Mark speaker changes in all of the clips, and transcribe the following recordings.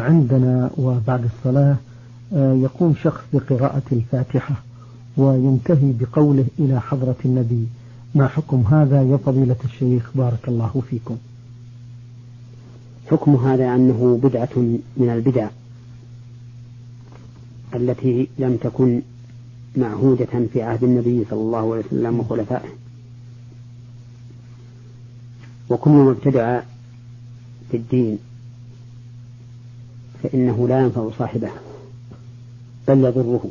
Speaker 1: عندنا وبعد الصلاة يقوم شخص بقراءة الفاتحة وينتهي بقوله إلى حضرة النبي، ما حكم هذا يا فضيلة الشيخ بارك الله فيكم؟
Speaker 2: حكم هذا أنه بدعة من البدع التي لم تكن معهودة في عهد النبي صلى الله عليه وسلم وخلفائه، وكل ما ابتدع في الدين فإنه لا ينفع صاحبه بل يضره،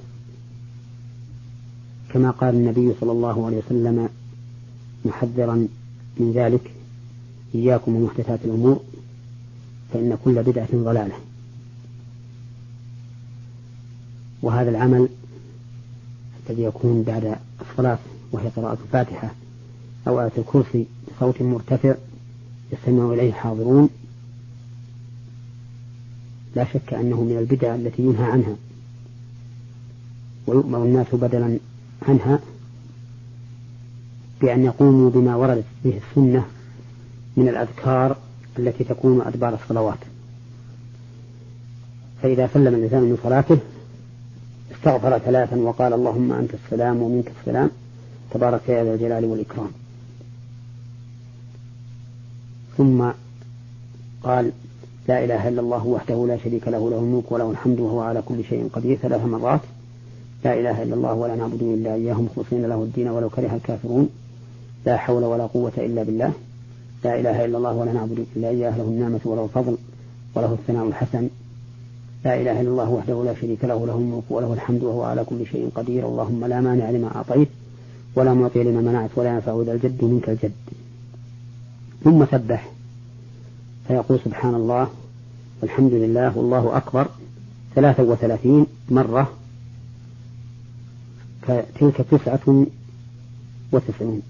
Speaker 2: كما قال النبي صلى الله عليه وسلم محذرا من ذلك: إياكم ومحدثات الأمور فإن كل بدعة ضلالة. وهذا العمل الذي يكون بعد الصلاة وهي قراءة الفاتحة أو آية الكرسي بصوت مرتفع يستمع إليه حاضرون، لا شك أنه من البدع التي ينهى عنها ويؤمر الناس بدلا عنها بأن يقوموا بما وردت به السنة من الأذكار التي تكون أدبار الصلوات. فإذا سلم الإنسان من صلاته استغفر 3 وقال: اللهم أنت السلام ومنك السلام تبارك يا ذا الجلال والإكرام، ثم قال: لا إله إلا الله وحده لا شريك له، له الملك وله الحمد وهو على كل شيء قدير 3 مرات. لا إله إلا الله ولا نعبد إلا إياه مخلصين له الدين ولو كره الكافرون. لا حول ولا قوة إلا بالله. لا إله إلا الله ولا نعبد إلا إياه له النعمة وله الفضل وله الثناء الحسن. لا إله إلا الله وحده لا شريك له، له الملك وله الحمد وهو على كل شيء قدير. اللهم لا مانع لما أعطيت ولا معطي لما منعت ولا ينفع ذا الجد منك الجد. ثم سبح فيقول: سبحان الله والحمد لله والله أكبر 33 مرة، فتلك 99.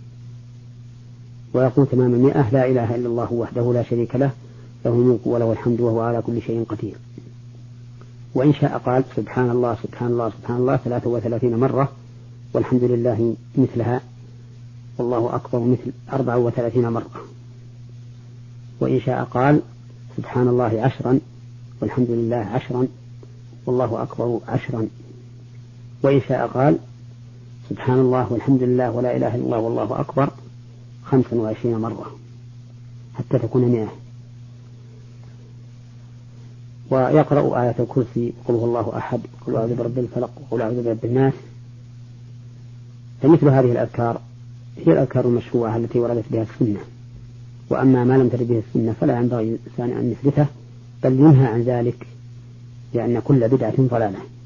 Speaker 2: ويقول تمام 100: لا إله إلا الله وحده لا شريك له، له الملك وله الحمد وهو على كل شيء قدير. وإن شاء قال: سبحان الله سبحان الله سبحان الله 33 مرة، والحمد لله مثلها، والله أكبر مثل 34 مرة. وإن شاء قال: سبحان الله 10 والحمد لله 10 والله أكبر 10. وإن شاء قال: سبحان الله والحمد لله ولا إله إلا الله والله أكبر 25 مرة حتى تكون 100. ويقرأ آية الكرسي: قل هو الله أحد، قل أعوذ برب الفلق، قل أعوذ برب الناس. فمثل هذه الأذكار هي الأذكار المشروعة التي وردت بها السنة. وأما ما لم ترد به السنة فلا ينبغي الإنسان أن يحدثه، بل ينهى عن ذلك، لأن كل بدعة ضلالة.